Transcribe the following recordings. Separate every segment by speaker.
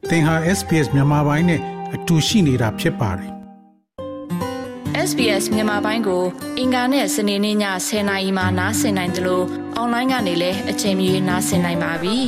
Speaker 1: သင်ဟာ SPS မြန်မာပိုင်းနဲ့အတူရှိနေတာဖြစ်ပါတယ်
Speaker 2: ။ SBS မြန်မာပိုင်းကိုအင်ကာနဲ့စနေနေ့ည10:00နာရီမှနားဆင်နိုင်တယ်လို့အွန်လိုင်းကနေလည်းအချိန်မီနားဆင်နိုင်ပါပြီ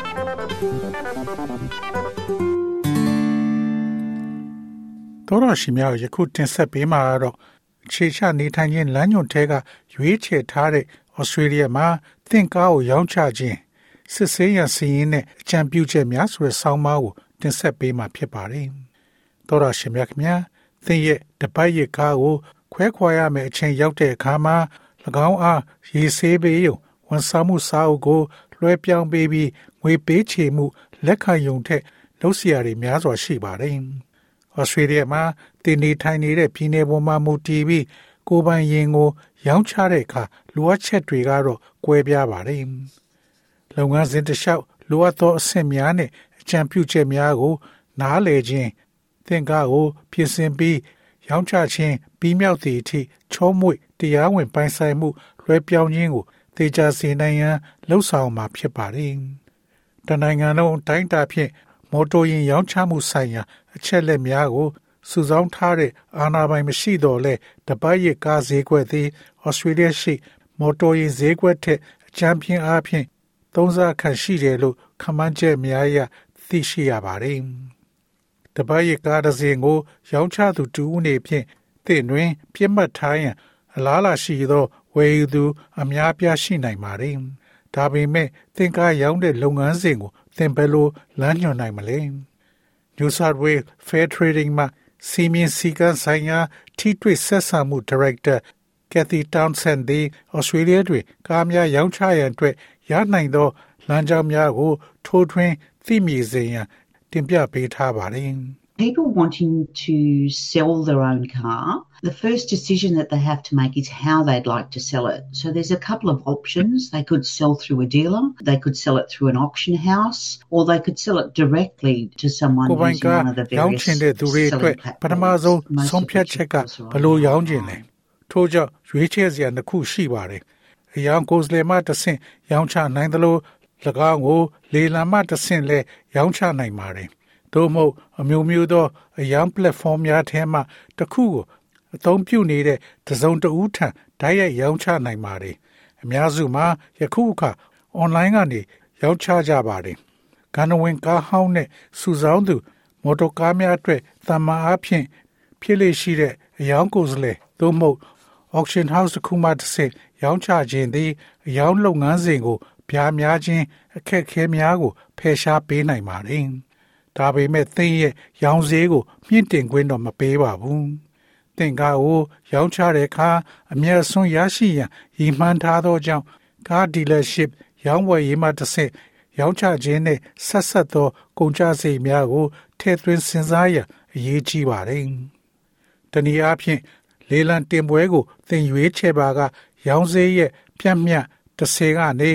Speaker 1: ။တော်ရရှိများယခုတင်ဆက်ပေးမှာတော့ခြေချနေထိုင်ခြင်းလမ်းညွှန်ထဲကရွေးချယ်ထားတဲ့ဩစတြေးလျမှာသင်ကားကိုရောင်းချခြင်းစစ်ဆေးရစီရင်နဲ့အကြံပြုချက်များဆိုတဲ့ဆောင်းပါးကိုတင်ဆက်ပေးမှာဖြစ်ပါတယ်။တော်ရရှိများခင်ဗျာသင်ရဲ့တပတ်ရကားကိုခွဲခွာရမယ့်အချိန်ရောက်တဲ့အခါမှာ၎င်းအားရေဆေးပေးရုံဝန်ဆောင်မှုစာအုပ်ကိုလွှဲပြောင်းပေးပြီးငွေပေးချေမှုလက်ခံရုံထက်လုပ်စရာတွေများစွာရှိပါတယ်။ဩစတြေးလျမှာတင်နေထိုင်နေတဲ့ပြည်နယ်ပေါ်မှာမူတည်ပြီးကိုယ်ပိုင်ယာဉ်ကိုရောင်းချတဲ့အခါလိုအပ်ချက်တွေကတော့ကွဲပြားပါတယ်။လုပ်ငန်းစဉ်တစ်လျှောက်လိုအပ်သောအဆင့်များနဲ့အကြံပြုချက်များကိုနားလည်ခြင်းသင်ကားကိုပြင်ဆင်ပြီးရောင်းချခြင်းပြီးမြောက်သည့်အထိချောမွေ့တရားဝင်ပိုင်ဆိုင်မှုလွှဲပြောင်းခြင်းကိုသေချာစေနိုင်ရန်လှုံ့ဆော်မှာဖြစ်ပါတယ်။တနိုင်ငံလုံးအတိုင်းအတာဖြင့်မော်တော်ယာဉ်ရောင်းချမှုဆိုင်ရာအချက်လက်များကိုစုဆောင်းထားတဲ့အာဏာပိုင်မရှိတော့လဲတပတ်ရကားဈေးကွက်သည်ဩစတြေးလျရှိမော်တော်ယာဉ်ဈေးကွက်ထက်အကြမ်းဖျင်းအားဖြင့်သုံးစားခန့်ရှိတယ်လို့ခန့်မှန်းချက်များအရသိရှိရပါတယ်။တပတ်ရကားတစ်စင်းကိုရောင်းချသူတူဦးနေဖြင့်သင်တွင်ပြစ်မှတ်ထားရန်အလားအလာရှိသောဝယ်ယူသူအများပြားရှိနိုင်ပါတယ်။ဒါပေမဲ့သင်ကားရောင်းတဲ့လုပ်ငန်းစဉ်ကိုသင်ဘယ်လိုလမ်းညွှန်နိုင်မလဲ။ New South Wales Fair Trading မှာစီမင်းစည်းကမ်းဆိုင်ရာထိတွေ့ဆက်ဆံမှုဒါရိုက်တာKathy Townsend သည်ဩစတြေးလျတွင်ကားများရောင်းချရန်အတွက်ရနိုင်သောလမ်းကြောင်းများကိုထိုးထွင်းသိမြင်စေရန်တင်ပြပေးထားပါတယ်။
Speaker 3: People wanting to sell their own car, the first decision that they have to make is how they'd like to sell it. So there's a couple of options. They could sell through a dealer, they could sell it through an auction house, or they could sell it directly to someone using one of the various selling platforms.
Speaker 1: ပထမဆုံးဆုံးဖြတ်ချက်ကဘယ်လိုရောင်းခြင်းလဲ။ထို့ကြောင့်ရွေးချယ်စရာနှစ်ခုရှိပါတယ်။အယောင်ကိုယ်စားလှယ်မှတစ်ဆင့်ရောင်းချနိုင်သလို၎င်းကိုလေလံမှတစ်ဆင့်လည်းရောင်းချနိုင်ပါတယ်။သို့မဟုတ်အမျိုးမျိုးသောအယောင် platform များထဲမှတစ်ခုကိုအသုံးပြုနေတဲ့တစ်စုံတစ်ဦးထံဓာတ်ရိုက်ရောင်းချနိုင်ပါတယ်။အများစုမှာယခုအခါ online ကနေရောင်းချကြပါတယ်။ကဏ္ဍဝင်ကားဟောင်းနဲ့စုဆောင်းသူမော်တော်ကားများအတွက်တမန်အားဖြင့်ဖြစ်လေရှိတဲ့အယောင်ကိုယ်စားလှယ်သို့မဟုတ် auction house တစ်ခုမှတစ်ဆင့်ရောင်းချခြင်းသည်အယောင်လုပ်ငန်းစဉ်ကိုပြားများခြင်းအခက်အခဲများကိုဖယ်ရှားပေးနိုင်ပါတယ်။ဒါပေမဲ့သင်ရဲ့ရောင်းဈေးကိုမြင့်တင်ခွင့်တော့မပေးပါဘူး။သင်ကားကိုရောင်းချတဲ့အခါအမြတ်အစွန်းရရှိရန်ရည်မှန်းထားသောကြောင့်ကား dealership ရောင်းဝယ်ရေးမှတစ်ဆင့်ရောင်းချခြင်းနဲ့ဆက်ဆက်သောကုန်ကျစရိတ်များကိုထည့်သွင်းစဉ်းစားရန်အရေးကြီးပါတယ်။တနည်းအားဖြင့်လေလံတင်ပွဲကိုသင်ရွေးချယ်ပါကရောင်းဈေးရဲ့ပြတ်မြတ်10ကနေ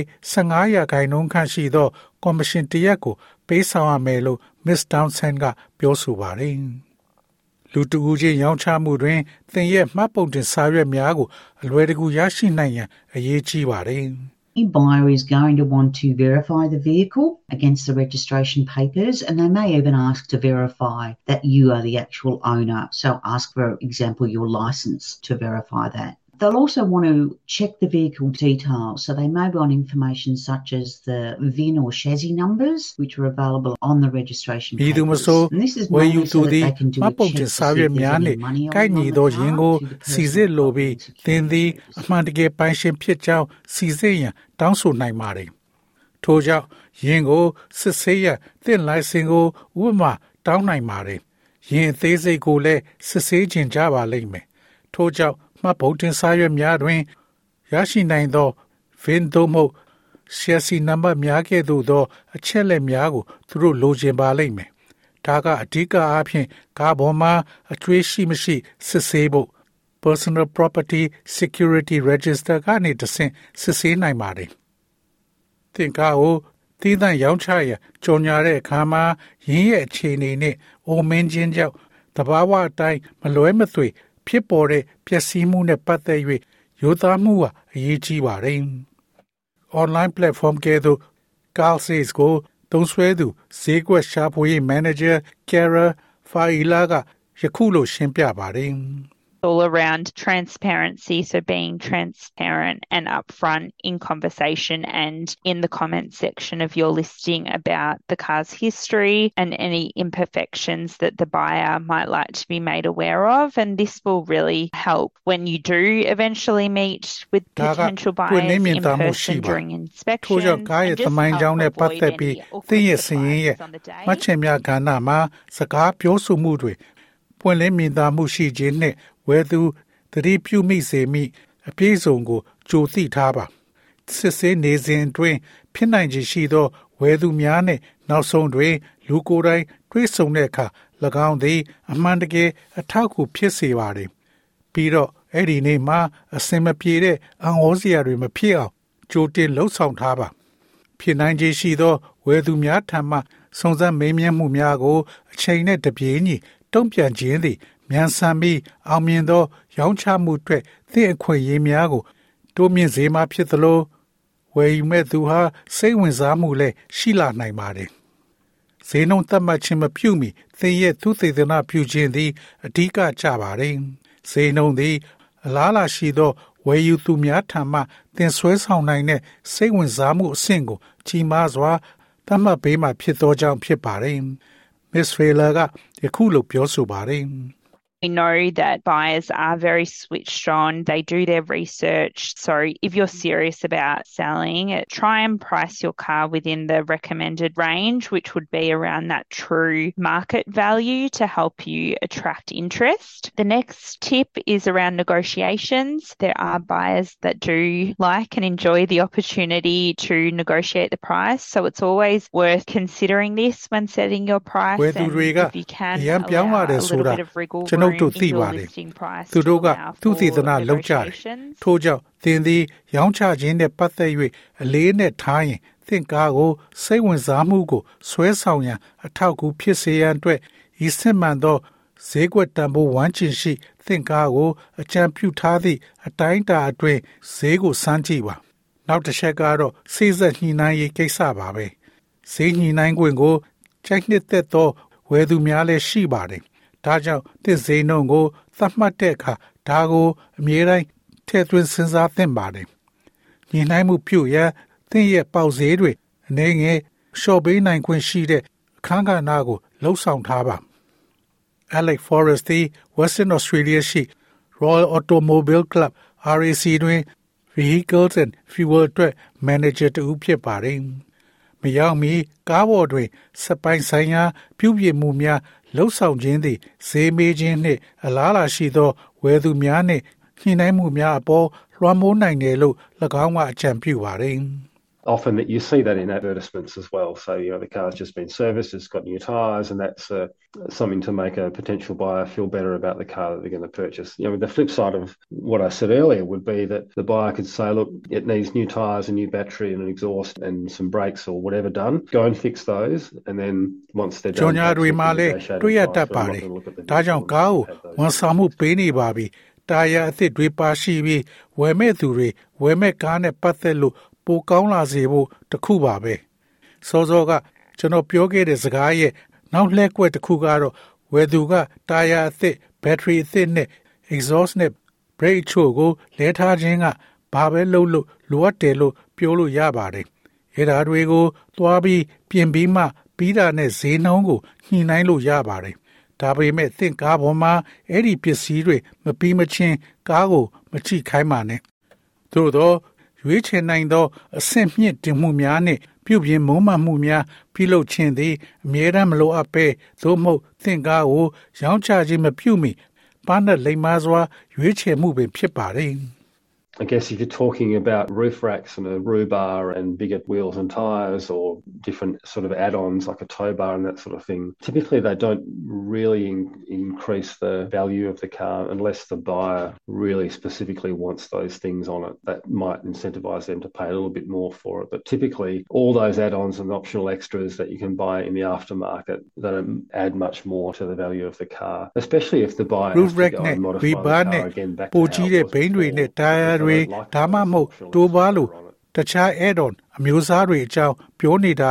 Speaker 1: 15%ခန့်ရှိသောကော်မရှင်တရက်ကိုပေးဆောင်ရမယ်လို့ Miss Townsend ကပြောဆိုပါတယ်။လူတဦးချင်းရောင်းချမှုတွင်သင်ရဲ့မှတ်ပုံတင်စာရွက်များကိုအလွယ်တကူရရှိနိုင်ရန်အရေးကြီးပါတယ်။
Speaker 3: A buyer is going to want to verify the vehicle against the registration papers, and they may even ask to verify that you are the actual owner. So ask, for example, your license to verify that. They'll also want to check the vehicle details. So they may want information such as the VIN or chassis numbers, which are available on the registration papers. And this is mainly so that they can do a check to see if there's any money owing on the car to the person involved.
Speaker 1: သင်သည်အမှန်တကယ်ပိုင်ရှင်ဖြစ်ကြောင်းစီစစ်ရန်တောင်းဆိုနိုင်ပါတယ်။ထို့ကြောင့်ယင်းကိုစစ်ဆေးရန်သင်လိုင်စင်ကိုဥပမာတောင်းနိုင်ပါတယ်။ယင်းအသေးစိတ်ကိုလည်းစစ်ဆေးခြင်းကြပါလိမ့်မယ်။ထို့ကြောင့်မှတ်ပုံတင်စာရွက်များတွင်ရရှိနိုင်သော VIN သို့မဟုတ် chassis number များကဲ့သို့သောအချက်လက်များကိုသူတို့လိုချင်ပါလိမ့်မယ်။ဒါကအဓိကအားဖြင့်ကားပေါ်မှာအကျွေးရှိမရှိစစ်ဆေးဖို့ Personal Property Security Register ကနေတဆင့်စစ်ဆေးနိုင်ပါတယ်။သင်ကားကိုသီးသန့်ရောင်းချရန်ကြော်ညာတဲ့အခါမှာရင်းရဲ့အခြေအနေနဲ့အိုမင်းခြင်းကြောင့်သဘာဝအတိုင်းမလွဲမသွေဖြစ်ပေါ်တဲ့ပျက်စီးမှုနဲ့ပတ်သက်၍ရိုးသားမှုဟာအရေးကြီးပါတယ်။ Online platform ကဲ့သို့ Carl Says ကိုသုံးစွဲသူဈေးကွက်ရှာဖွေရေး Manager Kara Faila ကယခုလိုရှင်းပြပါတယ်။
Speaker 4: all around transparency, so being transparent and upfront in conversation and in the comment section of your listing about the car's history and any imperfections that the buyer might like to be made aware of. And this will really help when you do eventually meet with potential buyers in person during inspection. And just help avoid any awkward surprises on the day.
Speaker 1: မှတ်ချက်များကဏ္ဍမှာစကားပြောဆိုမှုတွေပွင့်လင်းမြင်သာမှုရှိခြင်းနဲ့ဝယ်သူသတိပြုမိစေမိအပြည့်စုံကိုကြိုသိထားပါစစ်ဆေးနေစဉ်အတွင်းဖြစ်နိုင်ခြေရှိသောဝယ်သူများနဲ့နောက်ဆုံးတွင်လူကိုယ်တိုင်တွေ့ဆုံတဲ့အခါ၎င်းသည်အမှန်တကယ်အထောက်အကူဖြစ်စေပါတယ်ပြီးတော့အဲ့ဒီနေ့မှာအစင်မပြေတဲ့အံ့ဩစရာတွေမဖြစ်အောင်ကြိုတင်လှုပ်ဆောင်ထားပါဖြစ်နိုင်ခြေရှိသောဝယ်သူများထံမှစုံစမ်းမေးမြန်းမှုများကိုအချိန်နဲ့တပြေးညီတုံ့ပြန်ခြင်းသည်မြန်ဆန်ပြီးအောင်မြင်သောရောင်းချမှုအတွက်သင့်အခွင့်အရေးများကိုတိုးမြင့်စေမှာဖြစ်သလိုဝယ်ယူမဲ့သူဟာစိတ်ဝင်စားမှုလည်းရှိလာနိုင်ပါတယ်။ဈေးနှုန်းသတ်မှတ်ခြင်းမပြုမီသင်ရဲ့သုတေသနပြုခြင်းသည်အဓိကကျပါတယ်။ဈေးနှုန်းသည်အလားအလာရှိသောဝယ်ယူသူများထံမှသင်ဆွဲဆောင်နိုင်တဲ့စိတ်ဝင်စားမှုအဆင့်ကိုကြီးမားစွာသတ်မှတ်ပေးမှာဖြစ်သောကြောင့်ဖြစ်ပါတယ်။ Miss Failer ကယခုလိုပြောဆိုပါတယ်။
Speaker 4: We know that buyers are very switched on. They do their research. So if you're serious about selling, try and price your car within the recommended range, which would be around that true market value to help you attract interest. The next tip is around negotiations. There are buyers that do like and enjoy the opportunity to negotiate the price. So it's always worth considering this when setting your price. And if you can, allow a little bit of wriggle room.
Speaker 1: တို့သိပါတယ်သူတို့ကသူသေသနာလောက်ကြတယ်ထို့ကြောင့်သင်သည်ရောင်းချခြင်းနဲ့ပတ်သက်၍အလေးနဲ့ထားရင်သင်ကားကိုစိတ်ဝင်စားမှုကိုဆွဲဆောင်ရန်အထောက်အကူဖြစ်စေရန်အတွက်ဤစစ်မှန်သောဈေးကွက်တန်ဖိုးဝန်းကျင်ရှိသင်ကားကိုအကြံပြုထားသည့်အတိုင်းအတာအတွင်းဈေးကိုစမ်းကြည့်ပါနောက်တစ်ချက်ကတော့စိစက်ညှိနှိုင်းရေးကိစ္စပါပဲဈေးညှိနှိုင်းခွင့်ကိုကြိုက်နှစ်သက်သောဝယ်သူများလည်းရှိပါတယ်ဒါကြောင့်သစ်ဈေးနှုန်းကိုသတ်မှတ်တဲ့အခါဒါကိုအမြဲတမ်းထည့်သွင်းစဉ်းစားသင့်ပါတယ်။ညှိနှိုင်းမှုပြုရန်သင်ရဲ့ပေါက်ဈေးတွေအနေငယ်လျှော့ပေးနိုင်ခွင့်ရှိတဲ့အခန်းကဏ္ဍကိုလှုပ်ဆောင်ထားပါ။ Alex Forrest သည် Western Australia ရှိ Royal Automobile Club RAC တွင် Vehicles and Fuel အတွက် Manager တူဖြစ်ပါတယ်။မရောက်မီကားပေါ်တွင်စပိုင်ဆိုင်ရာပြုပြင်မှုများလှုပ်ဆောင်ခြင်းသည်ဈေးမေးခြင်းနှင့်အလားအလာရှိသောဝယ်သူများနှင့်ညှိနှိုင်းမှုများအပေါ်လွှမ်းမိုးနိုင်တယ်လို့၎င်းကအကြံပြုပါတယ်။
Speaker 5: Often that you see that in advertisements as well. So, the car's just been serviced, it's got new tyres, and that's something to make a potential buyer feel better about the car that they're going to purchase. The flip side of what I said earlier would be that the buyer could say, look, it needs new tyres, a new battery and an exhaust and some brakes or whatever done. Go and fix those, and then once they're done,
Speaker 1: Taya အသစ်တွေပါရှိပြီးဝယ်မဲ့သူတွေဝယ်မဲ့ကားနဲ့ပတ်သက်လို့ပိုကောင်းလာစေဖို့တခုပါပဲစောစောကကျွန်တော်ပြောခဲ့တဲ့စကားရဲ့နောက်လှည့်ကွက်တစ်ခုကတော့ဝယ်သူကတာယာအသစ်ဘက်ထရီအသစ်နဲ့ exhaust နဲ့ brake ချို့ကိုလဲထားခြင်းကဘာပဲလုပ်လို့လိုအပ်တယ်လို့ပြောလို့ရပါတယ်အဲ့ဒါတွေကိုသွားပြီးပြင်ပြီးမှပြီးတာနဲ့ဈေးနှုန်းကိုညှိနှိုင်းလို့ရပါတယ်ဒါပေမဲ့သင်ကားပေါ်မှာအဲ့ဒီပစ္စည်းတွေမပြီးမချင်းကားကိုမချိခိုင်းပါနဲ့သို့တော့ရွေးချယ်နိုင်သောအဆင့်မြင့်တင်မှုများနဲ့ပြုပြင်မုံမှန်မှုများပြုလုပ်ခြင်းသည်အမြဲတမ်းမလိုအပ်ပဲသို့မဟုတ်သင်ကားကိုရောင်းချခြင်းမပြုမီပါနလိမ္မာစွာရွေးချယ်မှုပင်ဖြစ်ပါတယ်
Speaker 5: I guess if you're talking about roof racks and a roof bar and bigger wheels and tyres or different sort of add-ons like a tow bar and that sort of thing, typically they don't really increase the value of the car unless the buyer really specifically wants those things on it. That might incentivise them to pay a little bit more for it. But typically all those add-ons and optional extras that you can buy in the aftermarket that add much more to the value of the car, especially if the buyer has to go and modify the car again back to how ဒါမှမဟုတ်တိုးပါလို့တခြား add-on အမျိုးအစားတွေအကြောင်းပြောနေတာလို့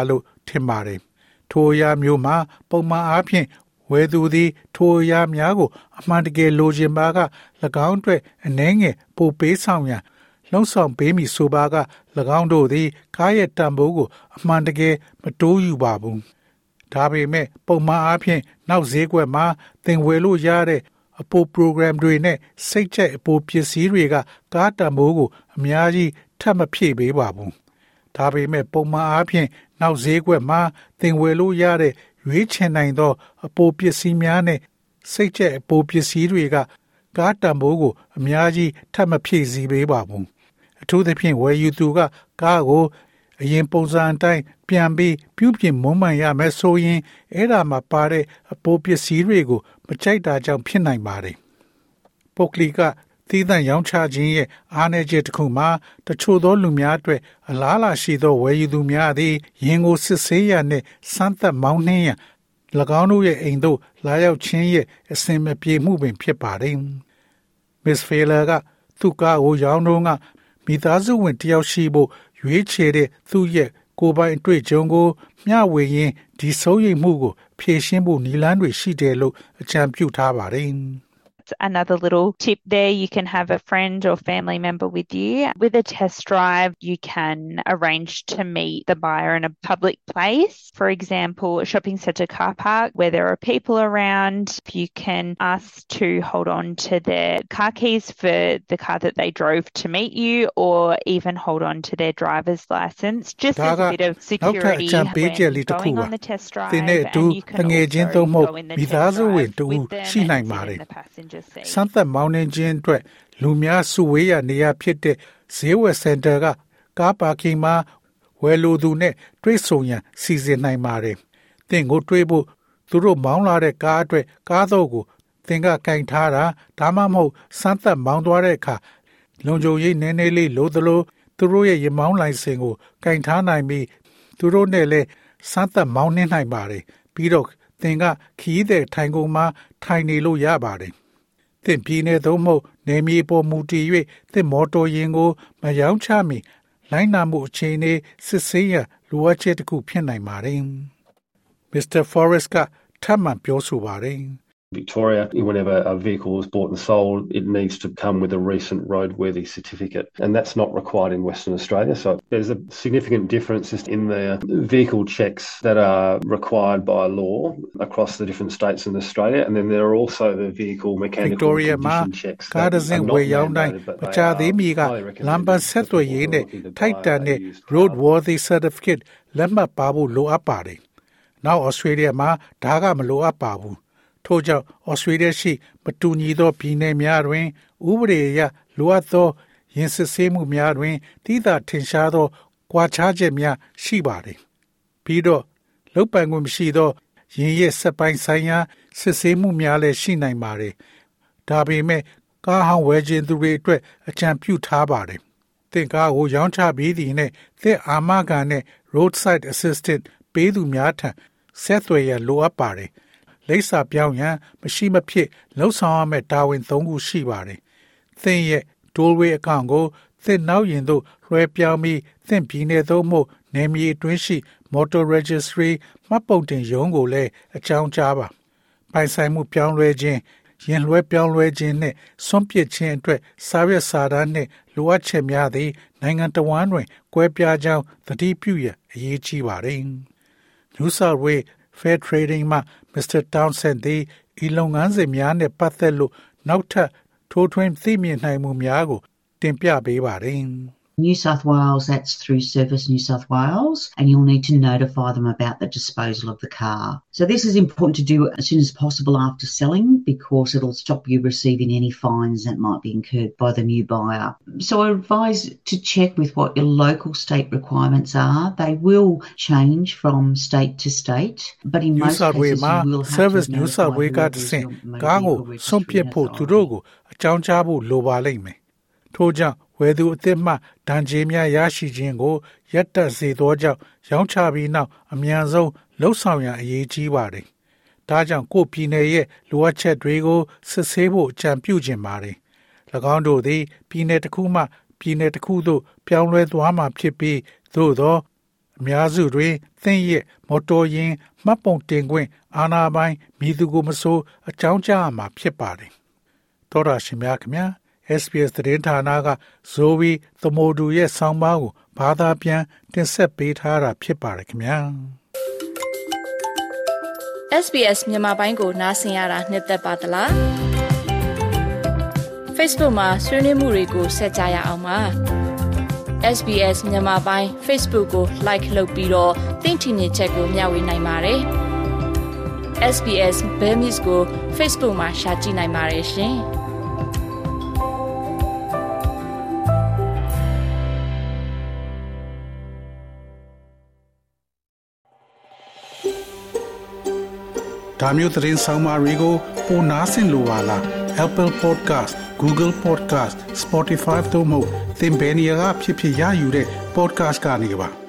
Speaker 1: ထင်ပါတယ်ထိုအရာမျိုးမှာပုံမှန်အားဖြင့်ဝယ်သူသည်ထိုအရာများကိုအမှန်တကယ်လိုချင်ပါက၎င်းအတွက်အနည်းငယ်ပိုပေးဆောင်ရန်လှုံ့ဆော်ပေးမည်ဆိုပါက၎င်းတို့သည်ကားရဲ့တန်ဖိုးကိုအမှန်တကယ်မတိုးယူပါဘူးဒါပေမဲ့ပုံမှန်အားဖြင့်နောက်ဈေးကွက်မှာသင်ဝယ်လို့ရတဲ့အပို program တွေနဲ့စိတ်ကြိုက်အပိုပစ္စည်းတွေကကားတန်ဖိုးကိုအများကြီးထပ်မဖြည့်ပေးပါဘူးဒါပေမဲ့ပုံမှန်အားဖြင့်နောက်ဈေးကွက်မှာသင်ဝယ်လို့ရတဲ့ရွေးချယ်နိုင်သောအပိုပစ္စည်းများနဲ့စိတ်ကြိုက်အပိုပစ္စည်းတွေကကားတန်ဖိုးကိုအများကြီးထပ်မဖြည့်ဆည်းပေးပါဘူးအထူးသဖြင့်ဝယ်ယူသူကကားကိုအရင်ပုံစံအတိုင်းပြန်ပြီးပြုပြင်မွမ်းမံရမယ်ဆိုရင်အဲ့ဒါမှာပါတဲ့အပိုပစ္စည်းတွေကိုမကြိုက်တာကြောင့်ဖြစ်နိုင်ပါတယ်ပုဂ္ဂလိကသီးသန့်ရောင်းချခြင်းရဲ့အားနည်းချက်တစ်ခုမှာတချို့သောလူများအတွက်အလားအလာရှိသောဝယ်ယူသူများသည်ရင်ကိုစစ်ဆေးရနှင့်စမ်းသပ်မောင်းနှင်းရန်၎င်းတို့ရဲ့အိမ်သို့လာရောက်ခြင်းရဲ့အစဉ်မပြေမှုပင်ဖြစ်ပါတယ်။ Miss Failer ကသူ့ကားကိုရောင်းတော့ကမိသားစုဝင်တယောက်ရှိဖို့ရွေးချယ်တဲ့သူ့ရဲ့ကိုယ်ပိုင်အတွေ့အကြုံကိုမျှဝေရင်းဒီစိုးရိမ်မှုကိုဖြေရှင်းဖို့နည်းလမ်းတွေရှိတယ်လို့အကြံပြုထားပါတယ်။
Speaker 4: Another little tip there, you can have a friend or family member with you. With a test drive, you can arrange to meet the buyer in a public place. For example, a shopping centre car park where there are people around. You can ask to hold on to their car keys for the car that they drove to meet you, or even hold on to their driver's licence, just as a bit of security when going on the test drive. And you can also go in the test drive with them and sit in the passenger seat.
Speaker 1: စမ်းသပ်မောင်းနှင်းခြင်းအတွက်လူများစုဝေးရနေရာဖြစ်တဲ့ဈေးဝယ်စင်တာကကားပါကင်မှာဝယ်လိုသူနဲ့တွေ့ဆုံရန်စီစဉ်နိုင်ပါတယ်။သင်ကိုတွေ့ဖို့သူတို့မောင်းလာတဲ့ကားအတွက်ကားတော့ကိုသင်ကကင်ထားတာဒါမှမဟုတ်စမ်းသပ်မောင်းသွားတဲ့အခါလုံခြုံရေးနည်းနည်းလေးလိုသလိုသူတို့ရဲ့ရမောင်းလိုင်စင်ကိုကင်ထားနိုင်ပြီးသူတို့နဲ့လည်းစမ်းသပ်မောင်းနှင်းနိုင်ပါတယ်။ပြီးတော့သင်ကခီးတဲ့ထိုင်ကုန်မှာထိုင်နေလို့ရပါတယ်သင်ပြည်နယ်သို့မဟုတ်နေမြေပေါ်မူတည်၍သင်မော်တော်ယာဉ်ကိုမရောင်းချမီလိုင်းနာမှုအခြေအနေစစ်ဆေးရလိုအပ်ချက်တစ်ခုဖြစ်နိုင်ပါတယ်။ Mr. Forrest ကထပ်မံပြောဆိုပါတယ်။
Speaker 5: Victoria, whenever a vehicle is bought and sold, it needs to come with a recent roadworthy certificate, and that's not required in Western Australia. So there's a significant difference in the vehicle checks that are required by law across the different states in Australia, and then there are also the vehicle mechanical condition checks.
Speaker 1: That are not mandated, but they are highly recommended for roadworthy certificate. Now Australia ma daga malo apabu. ထို့ကြောင့်ဩစတြေးလျရှိမတူညီသောပြည်နယ်များတွင်ဥပဒေအရလိုအပ်သောယဉ်စစ်ဆေးမှုများတွင်တိသာထင်ရှားသောကွာခြားချက်များရှိပါသည်ပြီးတော့လုတ်ပိုင်ခွင့်မရှိသောယဉ်ရဲ့စက်ပိုင်းဆိုင်ရာစစ်ဆေးမှုများလည်းရှိနိုင်ပါတယ်ဒါပေမဲ့ကားဟောင်းဝယ်ခြင်းသူတွေအတွက်အကြံပြုထားပါတယ်သင်ကားကိုရောင်းချပြီးသည်နှင့်သင်အာမခံနဲ့ roadside assistant ပေးသူများထံဆက်သွယ်ရလိုအပ်ပါတယ်လိပ်စာပြောင်းရန်မရှိမဖြစ်လှုပ်ဆောင်ရမယ့်တာဝန်၃ခုရှိပါတယ်။သင်ရဲ့ tollway အကောင့်ကိုသင်နောက်ရင်သို့လွှဲပြောင်းပြီးသင်ပြည်နယ်သို့မဟုတ်နယ်မြေအတွင်းရှိ motor registry မှတ်ပုံတင်ရုံးကိုလည်းအကြောင်းကြားပါ။ပိုင်ဆိုင်မှုပြောင်းလဲခြင်းရင်လွှဲပြောင်းလဲခြင်းနှင့်စွန့်ပစ်ခြင်းအတွက်စာရွက်စာတမ်းနှင့်လိုအပ်ချက်များသည်နိုင်ငံတော်ဝန်တွင်ကွဲပြားကြောင်းသတိပြုရန်အရေးကြီးပါတယ်။ New South Wales Fair Trading မှာ Mr. Townsend သည်ဤလုပ်ငန်းစဉ်များနှင့်ပတ်သက်လို့နောက်ထပ်ထိုးထွင်းသိမြင်နိုင်မှုများကိုတင်ပြပေးပါတယ်။
Speaker 3: New South Wales, that's through Service New South Wales, and you'll need to notify them about the disposal of the car. So this is important to do as soon as possible after selling because it'll stop you receiving any fines that might be incurred by the new buyer. So I advise to check with what your local state requirements are. They will change from state to state, but in most cases you will have
Speaker 1: Service
Speaker 3: to
Speaker 1: New South Wales ကတဆင့်ကားကိုစွန့်ပစ်ဖို့သူတို့ကိုအကြောင်းကြားဖို့လိုပါလိမ့်မယ်။ထို့ကြောင့်ဝယ်သူအသစ်မှဒဏ်ကြေးများရရှိခြင်းကိုရပ်တန့်စေသောကြောင့်ရောင်းချပြီးနောက်အမြန်ဆုံးလှုပ်ဆောင်ရန်အရေးကြီးပါတယ်။ဒါကြောင့်ကိုယ့်ပြည်နယ်ရဲ့လိုအပ်ချက်တွေကိုစစ်ဆေးဖို့အကြံပြုခြင်းပါတယ်။၎င်းတို့သည်ပြည်နယ်တစ်ခုမှပြည်နယ်တစ်ခုသို့ပြောင်းလဲသွားမှာဖြစ်ပြီးသို့သောအများစုတွင်သင်ရဲ့မော်တော်ယာဉ်မှတ်ပုံတင်ခွင့်အာဏာပိုင်မည်သူကိုမဆိုအကြောင်းကြားမှာဖြစ်ပါတယ်သောတာရှင်များခင်ဗျာ SBS သတင်းဌာနကဇိုဝီသမုဒူရဲ့ဆောင်းပါးကိုဘာသာပြန်တင်ဆက်ပေးထားတာဖြစ်ပါတယ်ခင်ဗျာ
Speaker 2: SBS မြန်မာပိုင်းကိုနားဆင်ရတာနှစ်သက်ပါတလား Facebook မှာဆွေးနွေးမှုတွေကိုဆက်ကြရအောင်ပါ SBS မြန်မာပိုင်း Facebook ကို like လုပ်ပြီးတော့သင်ချင်တဲ့ချက်ကိုမျှဝေနိုင်ပါတယ် SBS Burmese ကို Facebook မှာ share ကြည့်နိုင်ပါတယ်ရှင်
Speaker 1: ဒါမျိုးသတင်းဆောင်မတွေကိုပိုနားဆင်လိုပါလား Apple Podcast Google Podcast Spotify တို့မှာသင်ပင်ရာဖြစ်ဖြစ်ရယူတဲ့ podcast ကနေပါ